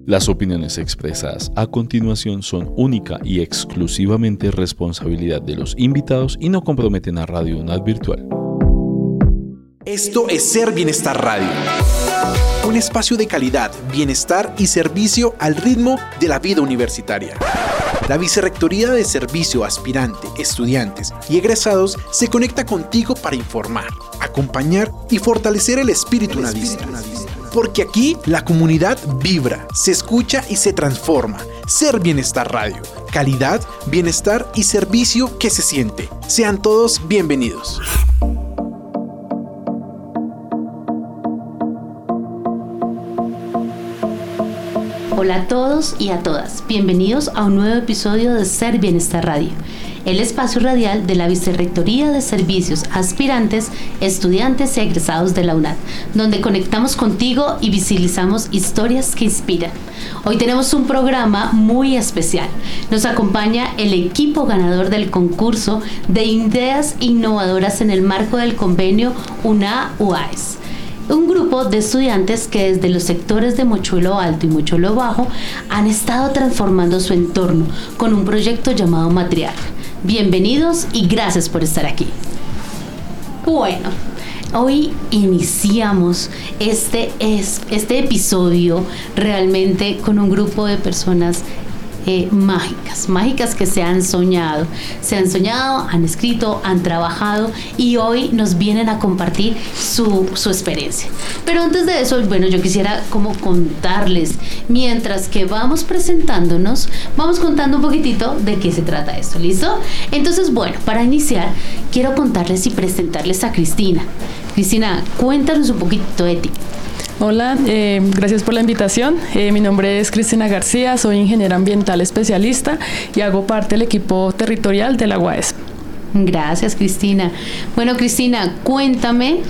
Las opiniones expresadas a continuación son única y exclusivamente responsabilidad de los invitados y no comprometen a Radio UNAD Virtual. Esto es Ser Bienestar Radio. Un espacio de calidad, bienestar y servicio al ritmo de la vida universitaria. La Vicerrectoría de Servicio Aspirante, Estudiantes y Egresados se conecta contigo para informar, acompañar y fortalecer el espíritu unadista. Porque aquí la comunidad vibra, se escucha y se transforma. Ser Bienestar Radio. Calidad, bienestar y servicio que se siente. Sean todos bienvenidos. Hola a todos y a todas, bienvenidos a un nuevo episodio de Ser Bienestar Radio, el espacio radial de la Vicerrectoría de Servicios Aspirantes, Estudiantes y Egresados de la UNAD, donde conectamos contigo y visibilizamos historias que inspiran. Hoy tenemos un programa muy especial. Nos acompaña el equipo ganador del concurso de ideas innovadoras en el marco del convenio UNA-UAES. Un grupo de estudiantes que desde los sectores de Mochuelo Alto y Mochuelo Bajo han estado transformando su entorno con un proyecto llamado Matriarca. Bienvenidos y gracias por estar aquí. Bueno, hoy iniciamos este episodio realmente con un grupo de personas mágicas que se han soñado, han escrito, han trabajado y hoy nos vienen a compartir su experiencia. Pero antes de eso, bueno, yo quisiera como contarles, mientras que vamos presentándonos, vamos contando un poquitito de qué se trata esto, ¿listo? Entonces, bueno, para iniciar, quiero contarles y presentarles a Cristina. Cristina, cuéntanos un poquito de ti. Hola, gracias por la invitación. Mi nombre es Cristina García, soy ingeniera ambiental especialista y hago parte del equipo territorial de la UAES. Gracias, Cristina. Bueno, Cristina, cuéntame,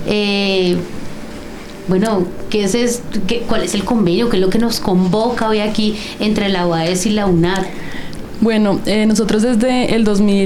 ¿cuál es el convenio? ¿Qué es lo que nos convoca hoy aquí entre la UAES y la UNAD? Bueno, nosotros desde el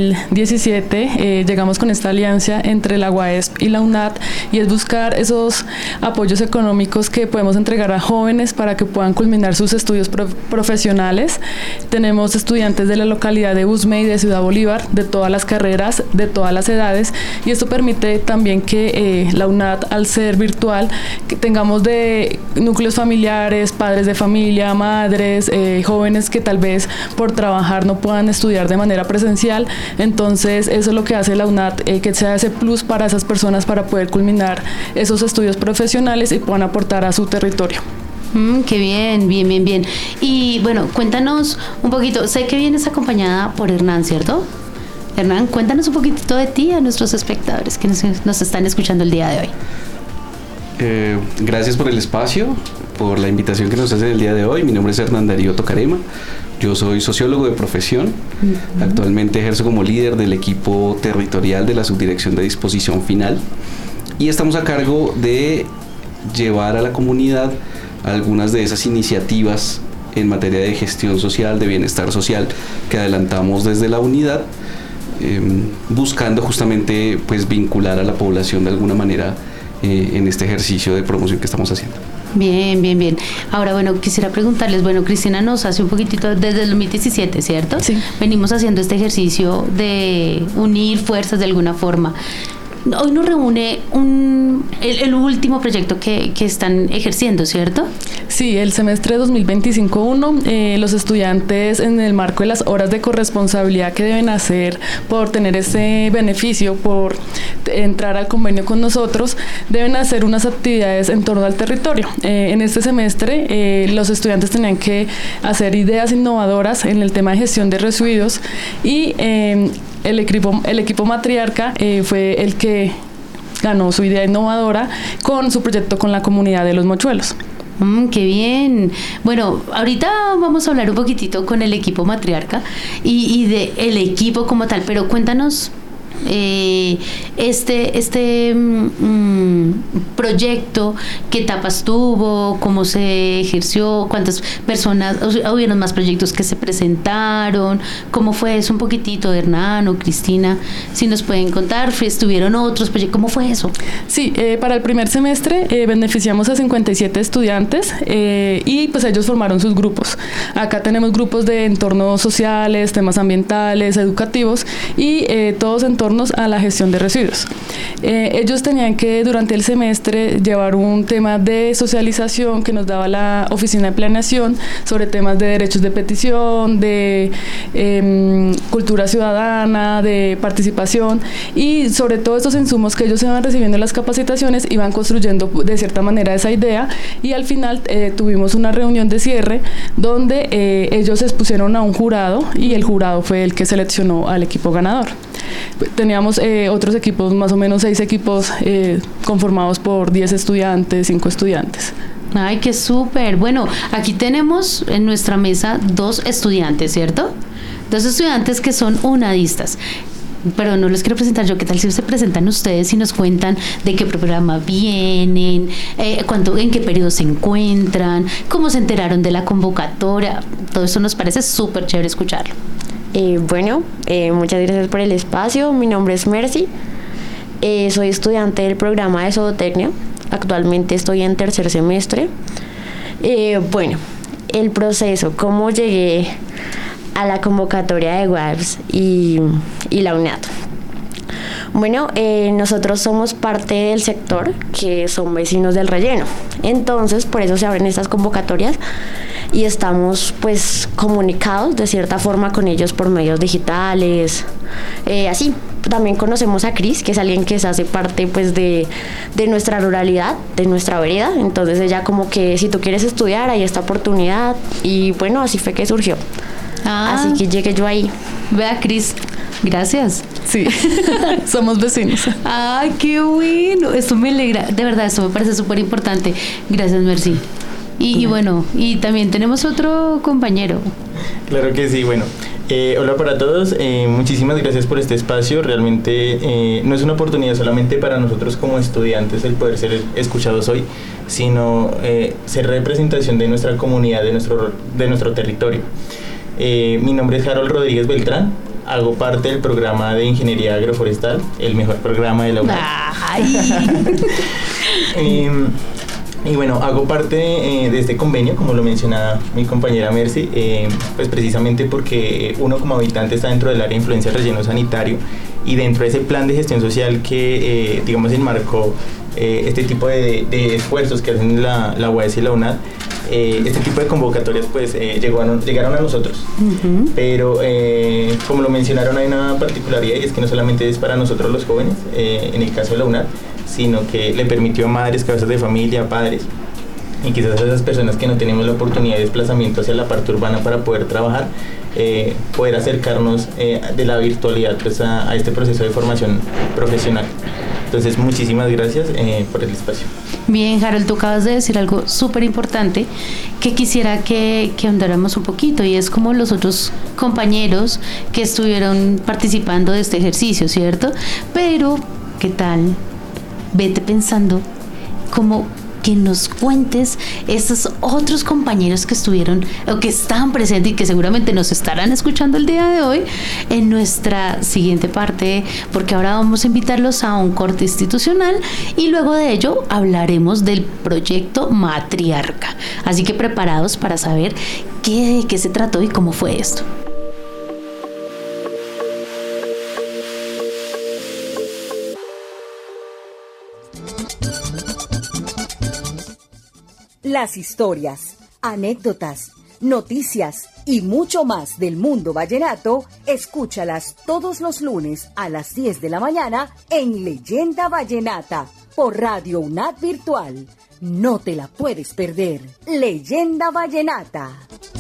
2017 llegamos con esta alianza entre la UAES y la UNAD y es buscar esos apoyos económicos que podemos entregar a jóvenes para que puedan culminar sus estudios profesionales. Tenemos estudiantes de la localidad de Usme y de Ciudad Bolívar, de todas las carreras, de todas las edades, y esto permite también que la UNAD, al ser virtual, que tengamos de núcleos familiares, padres de familia, madres, jóvenes que tal vez por trabajar no puedan estudiar de manera presencial. Entonces eso es lo que hace la UNAD, que sea ese plus para esas personas para poder culminar esos estudios profesionales y puedan aportar a su territorio. Qué bien. Y bueno, cuéntanos un poquito, sé que vienes acompañada por Hernán, ¿cierto? Hernán, cuéntanos un poquitito de ti a nuestros espectadores que nos están escuchando el día de hoy. Gracias por el espacio, por la invitación que nos hace el día de hoy. Mi nombre es Hernán Darío Tocarema. Yo soy sociólogo de profesión. Uh-huh. Actualmente ejerzo como líder del equipo territorial de la Subdirección de Disposición Final y estamos a cargo de llevar a la comunidad algunas de esas iniciativas en materia de gestión social, de bienestar social que adelantamos desde la unidad, buscando justamente pues vincular a la población de alguna manera en este ejercicio de promoción que estamos haciendo. Bien. Ahora, bueno, quisiera preguntarles, bueno, Cristina nos hace un poquitito desde el 2017, ¿cierto? Sí. Venimos haciendo este ejercicio de unir fuerzas de alguna forma. Hoy nos reúne el último proyecto que están ejerciendo, ¿cierto? Sí, el semestre 2025-1, los estudiantes en el marco de las horas de corresponsabilidad que deben hacer por tener ese beneficio, por entrar al convenio con nosotros, deben hacer unas actividades en torno al territorio. En este semestre los estudiantes tenían que hacer ideas innovadoras en el tema de gestión de residuos y el equipo Matriarca fue el que ganó su idea innovadora con su proyecto con la comunidad de los Mochuelos. ¡Qué bien! Bueno, ahorita vamos a hablar un poquitito con el equipo Matriarca y de el equipo como tal, pero cuéntanos este proyecto, ¿qué etapas tuvo? ¿Cómo se ejerció? ¿Cuántas personas? ¿Hubieron más proyectos que se presentaron? ¿Cómo fue eso? Un poquitito, Hernán o Cristina, si nos pueden contar. ¿Estuvieron otros proyectos? ¿Cómo fue eso? Sí, para el primer semestre beneficiamos a 57 estudiantes y pues ellos formaron sus grupos. Acá tenemos grupos de entornos sociales, temas ambientales, educativos y todos en torno a la gestión de residuos. Ellos tenían que durante el semestre llevar un tema de socialización que nos daba la Oficina de Planeación sobre temas de derechos de petición, de cultura ciudadana, de participación, y sobre todo estos insumos que ellos iban recibiendo en las capacitaciones iban construyendo de cierta manera esa idea, y al final tuvimos una reunión de cierre donde ellos expusieron a un jurado y el jurado fue el que seleccionó al equipo ganador. Teníamos otros equipos, más o menos 6 equipos conformados por 10 estudiantes, 5 estudiantes. Ay, qué súper. Bueno, aquí tenemos en nuestra mesa 2 estudiantes, ¿cierto? 2 estudiantes que son unadistas. Pero no les quiero presentar yo. ¿Qué tal si se presentan ustedes y nos cuentan de qué programa vienen, en qué periodo se encuentran, cómo se enteraron de la convocatoria? Todo eso nos parece súper chévere escucharlo. Muchas gracias por el espacio. Mi nombre es Mercy. Soy estudiante del programa de zootecnia. Actualmente estoy en tercer semestre. El proceso, cómo llegué a la convocatoria de WAEPS y la UNAT. Nosotros somos parte del sector que son vecinos del relleno. Entonces, por eso se abren estas convocatorias y estamos pues comunicados de cierta forma con ellos por medios digitales, así. También conocemos a Cris, que es alguien que se hace parte pues de nuestra ruralidad, de nuestra vereda. Entonces ella como que si tú quieres estudiar hay esta oportunidad, y bueno, así fue que surgió. Así que llegué yo ahí. Vea, Cris, gracias. Sí, somos vecinos. Ay, qué bueno. Esto me alegra, de verdad, esto me parece súper importante. Gracias, Mercy. Y bueno, y también tenemos otro compañero. Claro que sí, hola para todos, muchísimas gracias por este espacio. Realmente no es una oportunidad solamente para nosotros como estudiantes el poder ser escuchados hoy, sino ser representación de nuestra comunidad, de nuestro territorio. Mi nombre es Harold Rodríguez Beltrán, hago parte del programa de Ingeniería Agroforestal, el mejor programa de la UNAD. Y hago parte de este convenio, como lo mencionaba mi compañera Mercy, pues precisamente porque uno como habitante está dentro del área de influencia del relleno sanitario, y dentro de ese plan de gestión social que, enmarcó este tipo de esfuerzos que hacen la UAS y la UNAD, este tipo de convocatorias pues llegaron a nosotros. Uh-huh. Pero como lo mencionaron, hay una particularidad, y es que no solamente es para nosotros los jóvenes, en el caso de la UNAD, sino que le permitió a madres, cabezas de familia, padres, y quizás a esas personas que no tenemos la oportunidad de desplazamiento hacia la parte urbana para poder trabajar, poder acercarnos de la virtualidad pues a este proceso de formación profesional. Entonces, muchísimas gracias por el espacio. Bien, Harold, tú acabas de decir algo súper importante que quisiera que ahondáramos un poquito, y es como los otros compañeros que estuvieron participando de este ejercicio, ¿cierto? Pero, ¿qué tal? Vete pensando como que nos cuentes esos otros compañeros que estuvieron o que estaban presentes y que seguramente nos estarán escuchando el día de hoy en nuestra siguiente parte, porque ahora vamos a invitarlos a un corte institucional y luego de ello hablaremos del proyecto Matriarca. Así que preparados para saber de qué se trató y cómo fue esto. Las historias, anécdotas, noticias y mucho más del mundo vallenato, escúchalas todos los lunes a las 10 de la mañana en Leyenda Vallenata por Radio UNAD Virtual. No te la puedes perder. Leyenda Vallenata.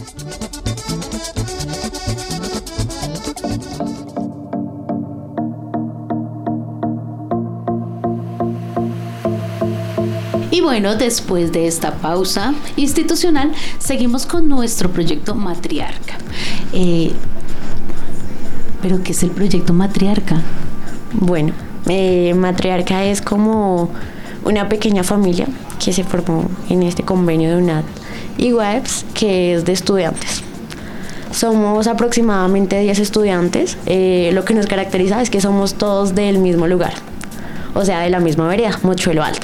Y bueno, después de esta pausa institucional, seguimos con nuestro proyecto Matriarca. ¿Pero qué es el proyecto Matriarca? Bueno, Matriarca es como una pequeña familia que se formó en este convenio de UNAD y WAEPS, que es de estudiantes. Somos aproximadamente 10 estudiantes. Lo que nos caracteriza es que somos todos del mismo lugar, o sea, de la misma vereda, Mochuelo Alto.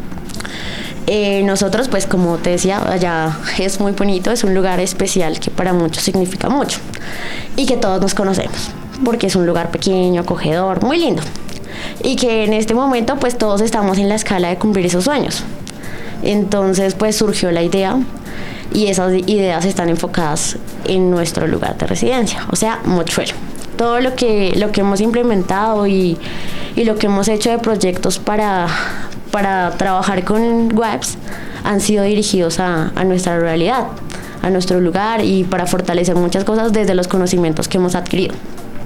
Nosotros, pues como te decía, allá es muy bonito, es un lugar especial que para muchos significa mucho y que todos nos conocemos, porque es un lugar pequeño, acogedor, muy lindo, y que en este momento pues todos estamos en la escala de cumplir esos sueños. Entonces pues surgió la idea y esas ideas están enfocadas en nuestro lugar de residencia, o sea, Mochuelo. Todo lo que hemos implementado y lo que hemos hecho de proyectos para trabajar con WAEPS han sido dirigidos a nuestra realidad, a nuestro lugar y para fortalecer muchas cosas desde los conocimientos que hemos adquirido.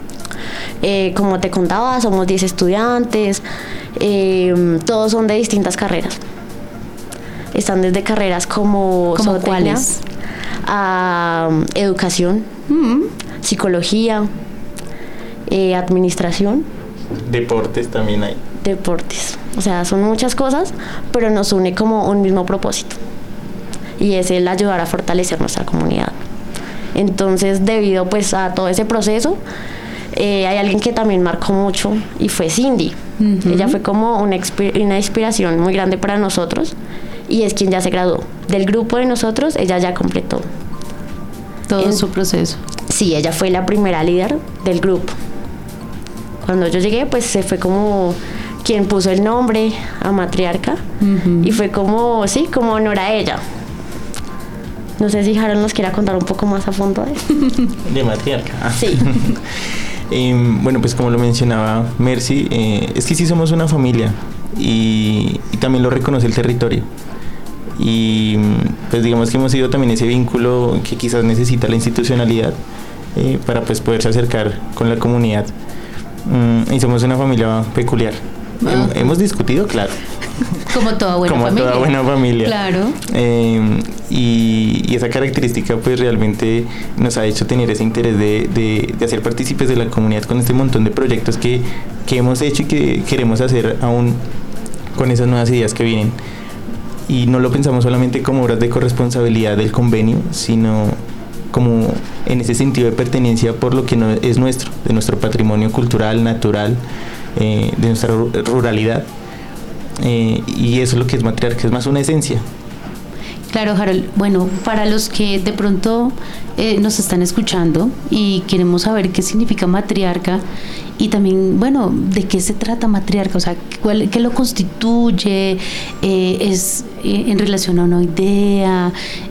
Como te contaba, somos 10 estudiantes, todos son de distintas carreras. Están desde carreras como ¿cuáles? A educación, psicología, administración. Deportes también hay. Deportes, o sea, son muchas cosas, pero nos une como un mismo propósito y es el ayudar a fortalecer nuestra comunidad. Entonces, debido pues a todo ese proceso, hay alguien que también marcó mucho y fue Cindy. Ella fue como una inspiración muy grande para nosotros y es quien ya se graduó. Del grupo de nosotros, ella ya completó todo su proceso. Sí, ella fue la primera líder del grupo. Cuando yo llegué, pues se fue como quien puso el nombre a Matriarca y fue como, sí, como honor a ella. No sé si Harold nos quiera contar un poco más a fondo de Matriarca. Sí. Bueno, pues como lo mencionaba Mercy, es que sí somos una familia y también lo reconoce el territorio. Y pues digamos que hemos sido también ese vínculo que quizás necesita la institucionalidad para pues poderse acercar con la comunidad. Y somos una familia peculiar. Hemos discutido, claro. Como toda buena familia. Como toda buena familia. Claro. Y esa característica pues realmente nos ha hecho tener ese interés de hacer partícipes de la comunidad con este montón de proyectos que hemos hecho y que queremos hacer aún con esas nuevas ideas que vienen. Y no lo pensamos solamente como obras de corresponsabilidad del convenio, sino como en ese sentido de pertenencia por lo que no es nuestro, de nuestro patrimonio cultural, natural, de nuestra ruralidad. Y eso es lo que es Matriarca, es más una esencia. Claro, Harold. Bueno, para los que de pronto nos están escuchando y queremos saber qué significa Matriarca y también, bueno, de qué se trata Matriarca, o sea, qué lo constituye, es en relación a una idea,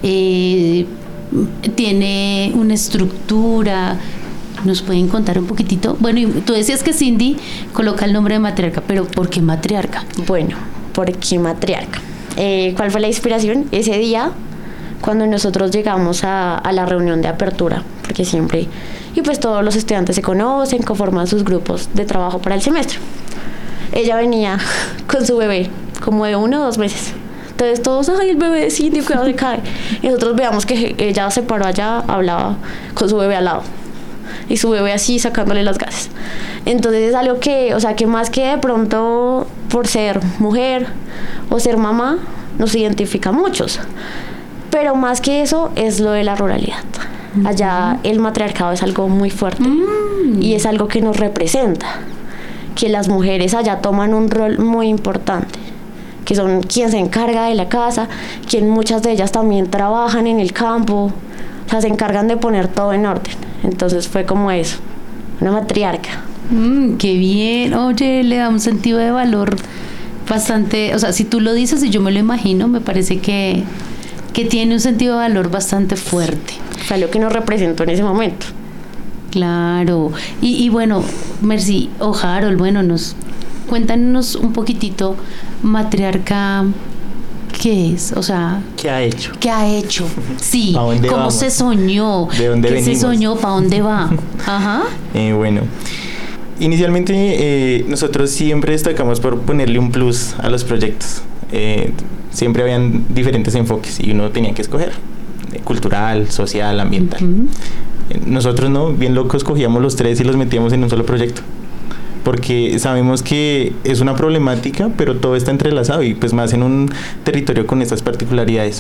tiene una estructura. ¿Nos pueden contar un poquitito? Bueno, y tú decías que Cindy coloca el nombre de Matriarca, pero ¿por qué Matriarca? Bueno, ¿por qué Matriarca? ¿Cuál fue la inspiración? Ese día, cuando nosotros llegamos a la reunión de apertura, porque siempre, y pues todos los estudiantes se conocen, conforman sus grupos de trabajo para el semestre. Ella venía con su bebé, como de 1 o 2 meses. Entonces todos, ay, el bebé de Cindy, cuidado, se cae. Y nosotros veamos que ella se paró allá, hablaba con su bebé al lado. Y su bebé así sacándole las gases. Entonces es algo que, o sea, que más que de pronto por ser mujer o ser mamá, nos identifica a muchos. Pero más que eso es lo de la ruralidad. Allá el matriarcado es algo muy fuerte y es algo que nos representa. Que las mujeres allá toman un rol muy importante, que son quien se encarga de la casa, quien muchas de ellas también trabajan en el campo, o sea, se encargan de poner todo en orden. Entonces fue como eso, una matriarca. Qué bien. Oye, le da un sentido de valor bastante, o sea, si tú lo dices y yo me lo imagino, me parece que tiene un sentido de valor bastante fuerte. Fue lo que nos representó en ese momento. Claro. Y bueno, Mercy o Harold, bueno, cuéntanos un poquitito, Matriarca, ¿qué es? O sea, ¿qué ha hecho? ¿Qué ha hecho? Sí. ¿A dónde ¿Cómo vamos? se soñó? ¿De dónde venimos? ¿Qué se soñó? ¿Para dónde va? Ajá. Bueno, inicialmente nosotros siempre destacamos por ponerle un plus a los proyectos. Siempre habían diferentes enfoques y uno tenía que escoger, cultural, social, ambiental. Nosotros no, bien locos, cogíamos los 3 y los metíamos en un solo proyecto. porque sabemos que es una problemática, pero todo está entrelazado y pues más en un territorio con estas particularidades.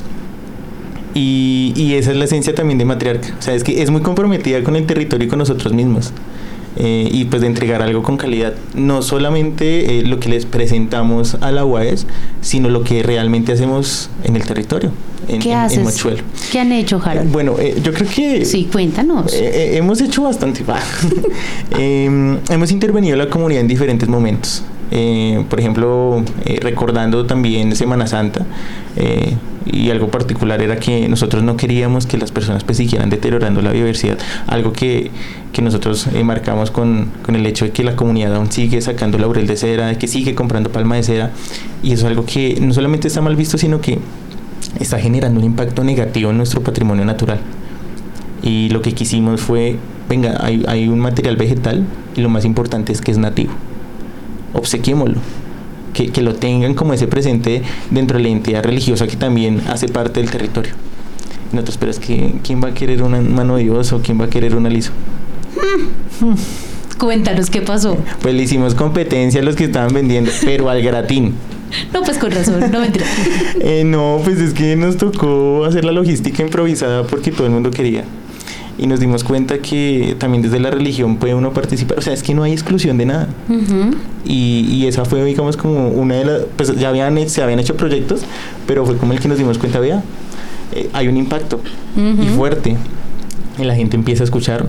Y esa es la esencia también de Matriarca, o sea, es que es muy comprometida con el territorio y con nosotros mismos. Y pues de entregar algo con calidad, no solamente lo que les presentamos a la UAS, sino lo que realmente hacemos en el territorio, en Mochuelo. ¿Qué han hecho, Harold? Bueno, yo creo que... Sí, cuéntanos. Hemos hecho bastante. Hemos intervenido en la comunidad en diferentes momentos. Por ejemplo, recordando también Semana Santa, y algo particular era que nosotros no queríamos que las personas pues siguieran deteriorando la biodiversidad, algo que nosotros marcamos con el hecho de que la comunidad aún sigue sacando laurel de cera, de que sigue comprando palma de cera, y eso es algo que no solamente está mal visto, sino que está generando un impacto negativo en nuestro patrimonio natural. Y lo que quisimos fue, venga, hay un material vegetal y lo más importante es que es nativo, obsequiémoslo, que lo tengan como ese presente dentro de la identidad religiosa que también hace parte del territorio. Nosotros, pero es que ¿quién va a querer una mano de Dios o quién va a querer un aliso? Cuéntanos qué pasó. Pues le hicimos competencia a los que estaban vendiendo, pero al gratín. No, pues con razón, no mentira. No, pues es que nos tocó hacer la logística improvisada porque todo el mundo quería. Y nos dimos cuenta que también desde la religión puede uno participar, o sea, es que no hay exclusión de nada. Y esa fue, digamos, como una de las, pues ya se habían hecho proyectos, pero fue como el que nos dimos cuenta, vea, hay un impacto y fuerte, y la gente empieza a escucharnos.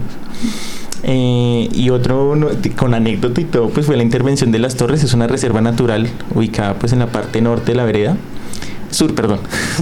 Y otro, con anécdota y todo, pues fue la intervención de Las Torres. Es una reserva natural ubicada pues en la parte norte de la vereda, sur, perdón.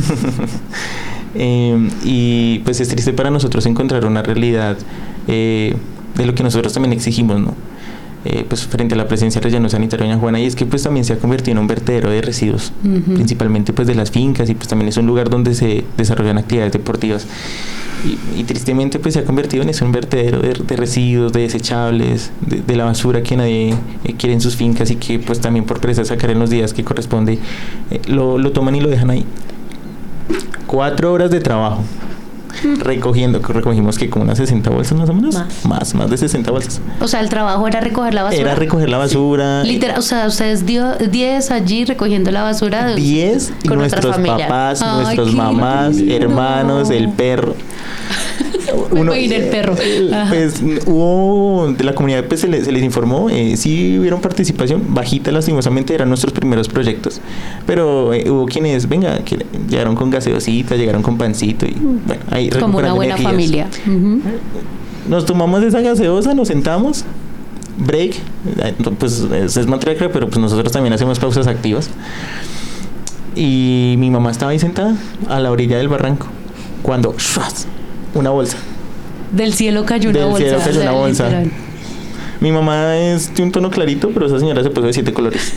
Y pues es triste para nosotros encontrar una realidad de lo que nosotros también exigimos, ¿no? Pues frente a la presencia del relleno sanitario de Doña Juana, y es que pues también se ha convertido en un vertedero de residuos, principalmente pues de las fincas, y pues también es un lugar donde se desarrollan actividades deportivas, y tristemente pues se ha convertido en eso, un vertedero de residuos, de desechables, de la basura que nadie quiere en sus fincas, y que pues también por presa sacar en los días que corresponde, lo toman y lo dejan ahí. 4 horas de trabajo recogimos que como unas 60 bolsas más o menos, más de 60 bolsas. O sea, el trabajo era recoger la basura. Era recoger la basura. Sí. Literal, o sea, ustedes 10 allí recogiendo la basura. 10 y nuestros papás, nuestros mamás, hermanos, el perro. El perro. Pues hubo de la comunidad, pues se les informó, sí hubieron participación bajita, lastimosamente eran nuestros primeros proyectos, pero hubo quienes, venga, que llegaron con gaseosita, llegaron con pancito, y bueno, ahí como una buena energías. Familia. Nos tomamos esa gaseosa, nos sentamos, break, pues es Matriarca, pero pues nosotros también hacemos pausas activas, y mi mamá estaba ahí sentada a la orilla del barranco cuando una bolsa. Del cielo cayó una bolsa. Del cielo cayó una bolsa. Literal. Mi mamá es de un tono clarito, pero esa señora se puso de 7 colores.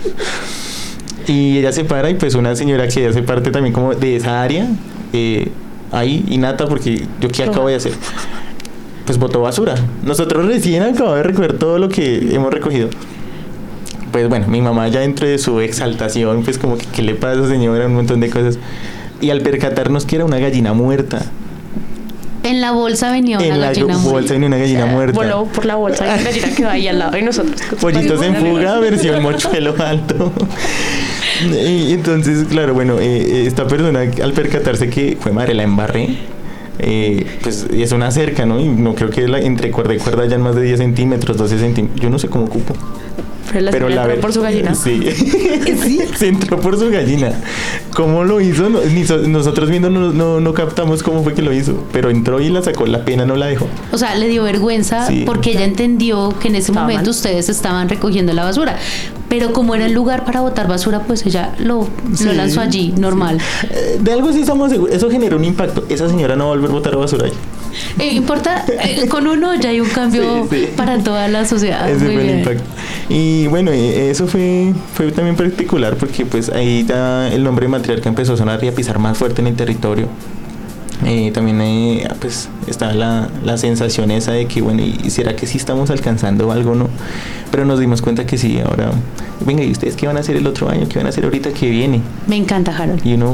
Y ella se para, y pues una señora que hace parte también como de esa área, ahí innata, porque yo qué acabo de hacer, pues botó basura. Nosotros recién acabamos de recoger todo lo que hemos recogido. Pues bueno, mi mamá ya dentro de su exaltación, pues como que ¿qué le pasa, señora? Un montón de cosas. Y al percatarnos que era una gallina muerta. En la bolsa venía una gallina muerta. Bolsa venía una gallina muerta. Voló por la bolsa y la gallina quedó ahí al lado de nosotros. Pollitos en fuga, versión Mochuelo alto. Y entonces, claro, bueno, esta persona al percatarse que, fue madre, la embarré, pues es una cerca, ¿no? Y no creo que entre cuerda y cuerda hayan más de 10 centímetros, 12 centímetros. Yo no sé cómo cupo. Pero la entró por su gallina. Sí. Sí, se entró por su gallina. ¿Cómo lo hizo? Nosotros viendo no captamos cómo fue que lo hizo, pero entró y la sacó, la pena no la dejó. O sea, le dio vergüenza, sí, porque ella entendió que en ese momento ustedes estaban recogiendo la basura, pero como era el lugar para botar basura, pues ella lo lanzó allí, normal. Sí. De algo sí estamos seguros, eso generó un impacto. Esa señora no va a volver a botar basura allí. Importa, con uno ya hay un cambio para toda la sociedad. Ese fue el impacto. Y bueno, eso fue también particular, porque pues ahí ya el nombre de Matriarca empezó a sonar y a pisar más fuerte en el territorio. También pues estaba la sensación esa de que bueno, ¿y será que sí estamos alcanzando algo, no? Pero nos dimos cuenta que sí. Ahora, venga, ¿y ustedes qué van a hacer el otro año? ¿Qué van a hacer ahorita que viene? Me encanta, Harold. Y uno,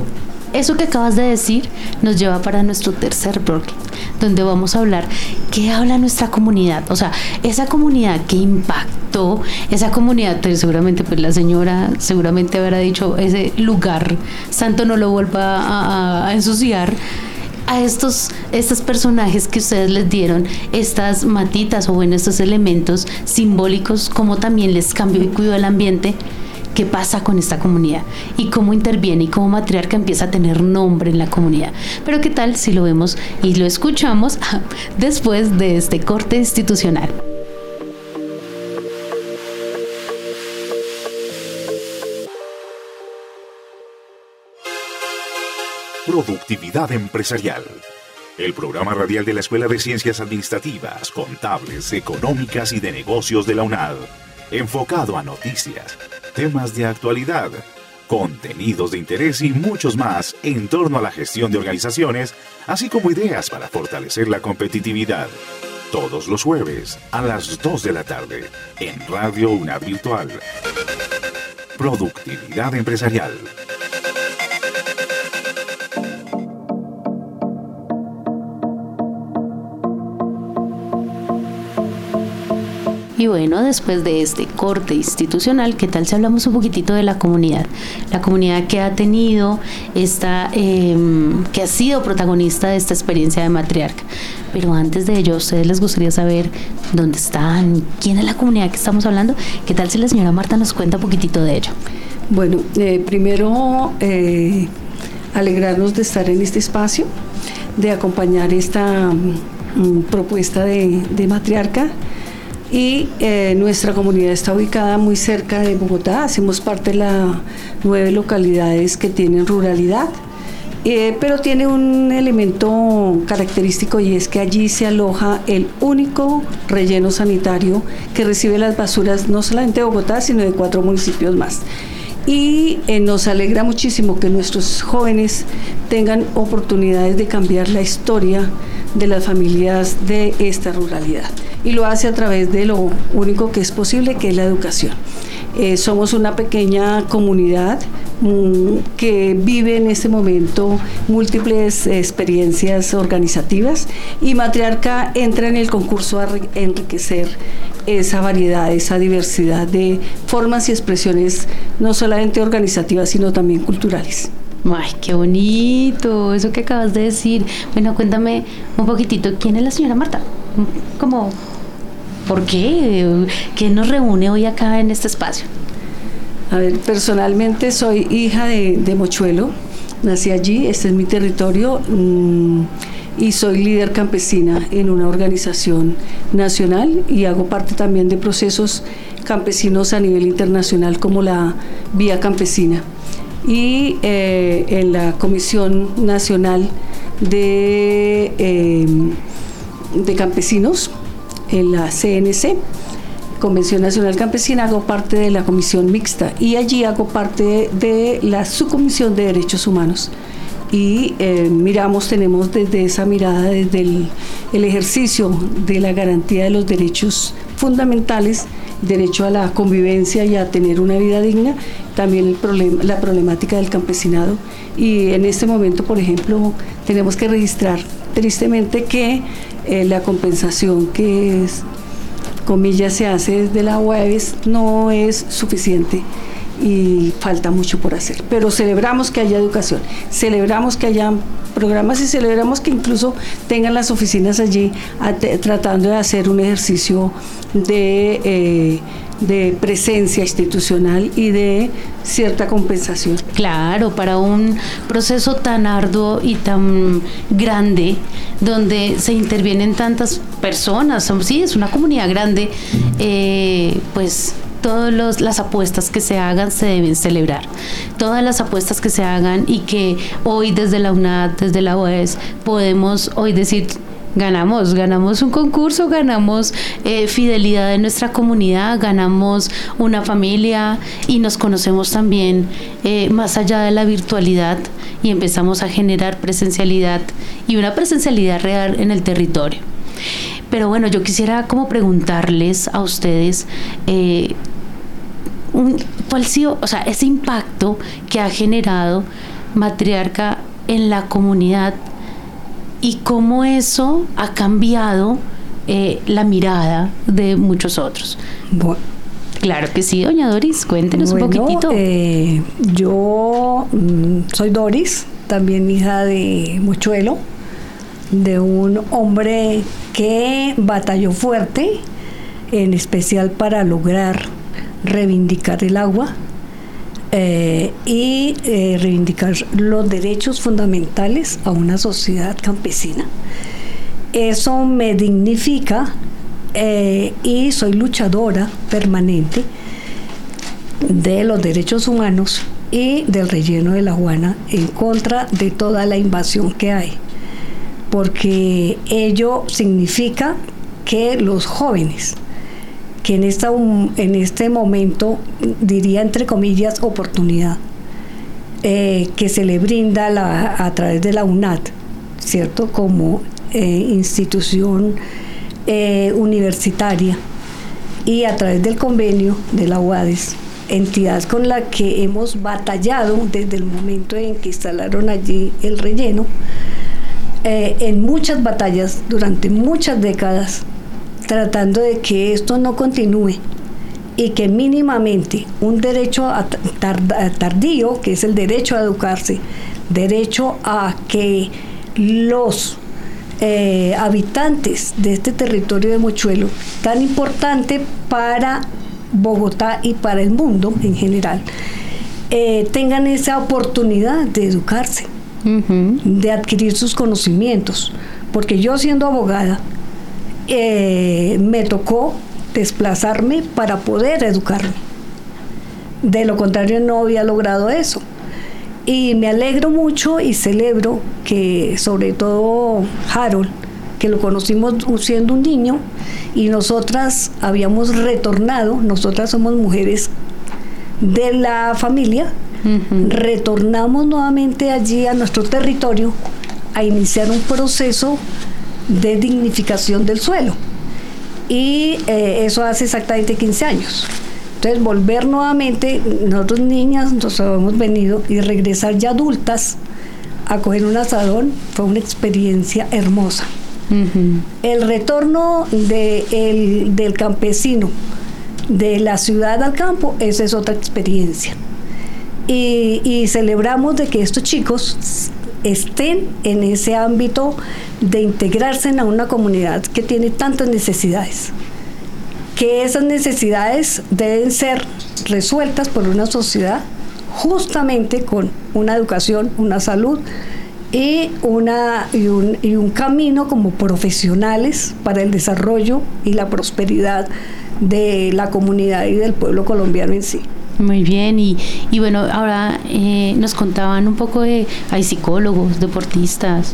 eso que acabas de decir nos lleva para nuestro tercer bloque, donde vamos a hablar qué habla nuestra comunidad, o sea, esa comunidad que impactó, esa comunidad, pues, seguramente pues la señora seguramente habrá dicho ese lugar santo no lo vuelva a ensuciar. A estos personajes que ustedes les dieron, estas matitas o bueno, estos elementos simbólicos, cómo también les cambió y cuidó el ambiente. ¿Qué pasa con esta comunidad? Y cómo interviene y cómo Matriarca empieza a tener nombre en la comunidad. Pero ¿qué tal si lo vemos y lo escuchamos después de este corte institucional? Productividad Empresarial. El programa radial de la Escuela de Ciencias Administrativas, Contables, Económicas y de Negocios de la UNAD. Enfocado a noticias, temas de actualidad, contenidos de interés y muchos más en torno a la gestión de organizaciones, así como ideas para fortalecer la competitividad. Todos los jueves a las 2 de la tarde en Radio UNAD Virtual. Productividad Empresarial. Y bueno, después de este corte institucional, ¿qué tal si hablamos un poquitito de la comunidad? La comunidad que ha tenido que ha sido protagonista de esta experiencia de Matriarca. Pero antes de ello, ¿a ustedes les gustaría saber dónde están? ¿Quién es la comunidad que estamos hablando? ¿Qué tal si la señora Marta nos cuenta un poquitito de ello? Bueno, primero alegrarnos de estar en este espacio, de acompañar esta propuesta de Matriarca. Y nuestra comunidad está ubicada muy cerca de Bogotá. Hacemos parte de las 9 localidades que tienen ruralidad, pero tiene un elemento característico, y es que allí se aloja el único relleno sanitario que recibe las basuras no solamente de Bogotá, sino de 4 municipios más. Y nos alegra muchísimo que nuestros jóvenes tengan oportunidades de cambiar la historia de las familias de esta ruralidad, y lo hace a través de lo único que es posible, que es la educación. Somos una pequeña comunidad que vive en este momento múltiples experiencias organizativas, y Matriarca entra en el concurso a enriquecer esa variedad, esa diversidad de formas y expresiones, no solamente organizativas, sino también culturales. Ay, qué bonito eso que acabas de decir. Bueno, cuéntame un poquitito, ¿quién es la señora Marta? ¿Cómo? ¿Por qué? ¿Qué nos reúne hoy acá en este espacio? A ver, personalmente soy hija de Mochuelo, nací allí, este es mi territorio, y soy líder campesina en una organización nacional, y hago parte también de procesos campesinos a nivel internacional como la Vía Campesina. Y en la Comisión Nacional de Campesinos, en la CNC, Convención Nacional Campesina, hago parte de la comisión mixta, y allí hago parte de la subcomisión de Derechos Humanos. Y tenemos desde esa mirada, desde el ejercicio de la garantía de los derechos fundamentales, derecho a la convivencia y a tener una vida digna, también la problemática del campesinado. Y en este momento, por ejemplo, tenemos que registrar tristemente que la compensación que comillas se hace desde la UAES no es suficiente, y falta mucho por hacer, pero celebramos que haya educación, celebramos que haya programas, y celebramos que incluso tengan las oficinas allí tratando de hacer un ejercicio de presencia institucional y de cierta compensación. Claro, para un proceso tan arduo y tan grande, donde se intervienen tantas personas, sí, es una comunidad grande, pues todas las apuestas que se hagan se deben celebrar. Todas las apuestas que se hagan, y que hoy desde la UNAD, desde la UAS, podemos hoy decir: ganamos un concurso, ganamos fidelidad de nuestra comunidad, ganamos una familia, y nos conocemos también más allá de la virtualidad, y empezamos a generar presencialidad, y una presencialidad real en el territorio. Pero bueno, yo quisiera como preguntarles a ustedes ¿cuál ha sido, ese impacto que ha generado matriarca en la comunidad y cómo eso ha cambiado la mirada de muchos otros. Bueno. Claro que sí, doña Doris, cuéntenos un poquitito. Yo soy Doris, también hija de Mochuelo, de un hombre que batalló fuerte, en especial para lograr reivindicar el agua y reivindicar los derechos fundamentales a una sociedad campesina. Eso me dignifica y soy luchadora permanente de los derechos humanos y del relleno de La Juana en contra de toda la invasión que hay, porque ello significa que los jóvenes que en este momento, diría entre comillas, oportunidad que se le brinda a través de la UNAD, ¿cierto? Como institución universitaria, y a través del convenio de la UADES, entidad con la que hemos batallado desde el momento en que instalaron allí el relleno, en muchas batallas durante muchas décadas, tratando de que esto no continúe y que mínimamente un derecho tardío, que es el derecho a educarse, derecho a que los habitantes de este territorio de Mochuelo, tan importante para Bogotá y para el mundo en general, tengan esa oportunidad de educarse, de adquirir sus conocimientos, porque yo, siendo abogada, me tocó desplazarme para poder educarme. De lo contrario, no había logrado eso. Y me alegro mucho y celebro que, sobre todo Harold, que lo conocimos siendo un niño, y nosotras habíamos retornado, nosotras somos mujeres de la familia, retornamos nuevamente allí a nuestro territorio a iniciar un proceso de dignificación del suelo, y eso hace exactamente 15 años. Entonces, volver nuevamente, nosotros niñas nos habíamos venido, y regresar ya adultas a coger un asadón fue una experiencia hermosa. El retorno del campesino de la ciudad al campo, esa es otra experiencia. Y celebramos de que estos chicos estén en ese ámbito de integrarse en una comunidad que tiene tantas necesidades, que esas necesidades deben ser resueltas por una sociedad justamente con una educación, una salud y un camino como profesionales para el desarrollo y la prosperidad de la comunidad y del pueblo colombiano en sí. Muy bien, y bueno, ahora nos contaban un poco hay psicólogos, deportistas,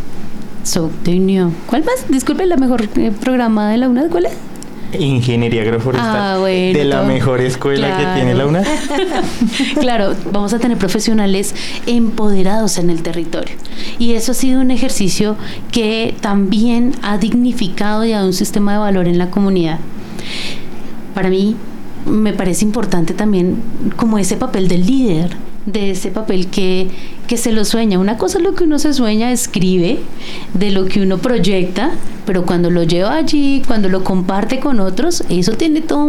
¿cuál más? Disculpe, la mejor programa de la UNAD, ¿cuál es? Ingeniería agroforestal, bueno, de la mejor escuela que tiene la UNAD. Claro, vamos a tener profesionales empoderados en el territorio, y eso ha sido un ejercicio que también ha dignificado y ha dado un sistema de valor en la comunidad. Para mí me parece importante también como ese papel del líder, de ese papel que se lo sueña. Una cosa es lo que uno se sueña, escribe, de lo que uno proyecta, pero cuando lo lleva allí, cuando lo comparte con otros, eso tiene todo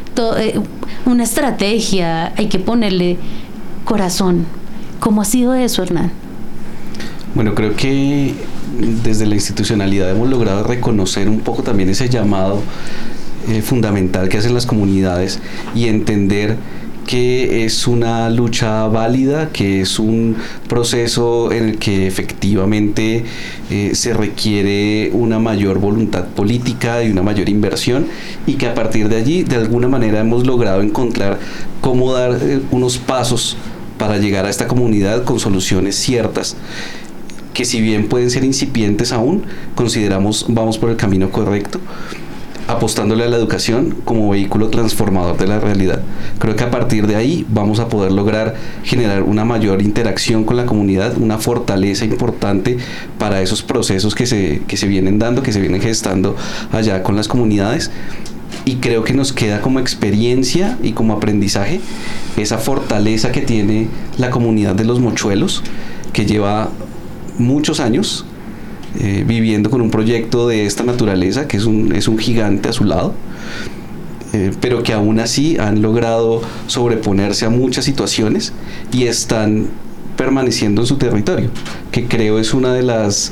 una estrategia, hay que ponerle corazón. ¿Cómo ha sido eso, Hernán? Bueno, creo que desde la institucionalidad hemos logrado reconocer un poco también ese llamado fundamental que hacen las comunidades, y entender que es una lucha válida, que es un proceso en el que efectivamente se requiere una mayor voluntad política y una mayor inversión, y que a partir de allí de alguna manera hemos logrado encontrar cómo dar unos pasos para llegar a esta comunidad con soluciones ciertas, que si bien pueden ser incipientes aún, consideramos vamos por el camino correcto, apostándole a la educación como vehículo transformador de la realidad. Creo que a partir de ahí vamos a poder lograr generar una mayor interacción con la comunidad, una fortaleza importante para esos procesos que se vienen dando, que se vienen gestando allá con las comunidades. Y creo que nos queda como experiencia y como aprendizaje esa fortaleza que tiene la comunidad de los Mochuelos, que lleva muchos años viviendo con un proyecto de esta naturaleza, que es un gigante a su lado, pero que aún así han logrado sobreponerse a muchas situaciones y están permaneciendo en su territorio, que creo es una de las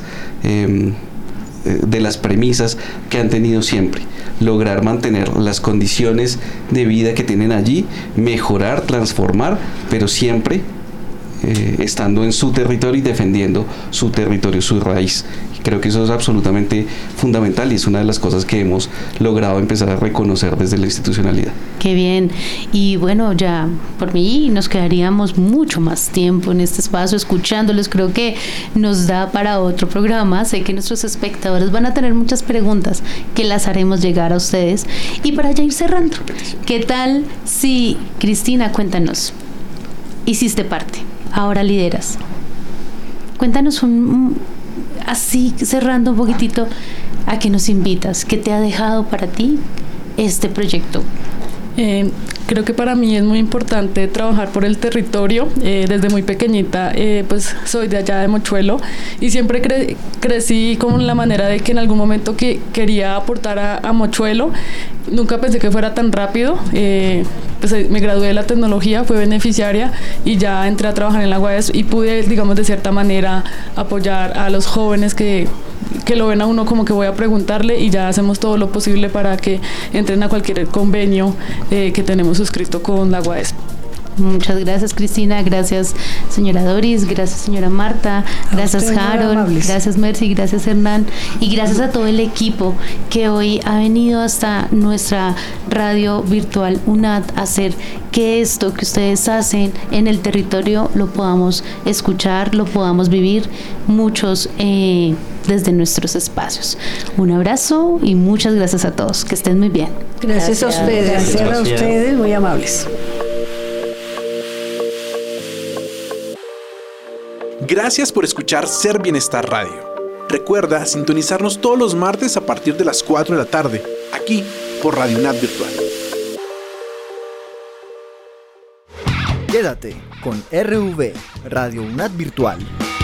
premisas que han tenido siempre: lograr mantener las condiciones de vida que tienen allí, mejorar, transformar, pero siempre estando en su territorio y defendiendo su territorio, su raíz. Creo que eso es absolutamente fundamental y es una de las cosas que hemos logrado empezar a reconocer desde la institucionalidad. Qué bien. Y bueno, ya por mí nos quedaríamos mucho más tiempo en este espacio escuchándolos. Creo que nos da para otro programa. Sé que nuestros espectadores van a tener muchas preguntas que las haremos llegar a ustedes. Y para ya ir cerrando, ¿qué tal si, Cristina, cuéntanos, hiciste parte, ahora lideras? Cuéntanos así cerrando un poquitito, ¿a qué nos invitas? ¿Qué te ha dejado para ti este proyecto? Creo que para mí es muy importante trabajar por el territorio. Desde muy pequeñita pues soy de allá de Mochuelo y siempre crecí con la manera de que en algún momento que quería aportar a Mochuelo. Nunca pensé que fuera tan rápido. Pues me gradué de la tecnología, fui beneficiaria y ya entré a trabajar en la UAS y pude, digamos, de cierta manera apoyar a los jóvenes que lo ven a uno como que voy a preguntarle, y ya hacemos todo lo posible para que entren a cualquier convenio que tenemos suscrito con la UAS. Muchas gracias, Cristina, gracias señora Doris, gracias señora Marta, gracias Harold, gracias Mercy, gracias Hernán, y gracias a todo el equipo que hoy ha venido hasta nuestra radio virtual UNAD a hacer que esto que ustedes hacen en el territorio lo podamos escuchar, lo podamos vivir muchos desde nuestros espacios. Un abrazo y muchas gracias a todos, que estén muy bien. Gracias a ustedes. Gracias a ustedes, muy amables. Gracias por escuchar Ser Bienestar Radio. Recuerda sintonizarnos todos los martes a partir de las 4 de la tarde, aquí por Radio UNAD Virtual. Quédate con RV, Radio UNAD Virtual.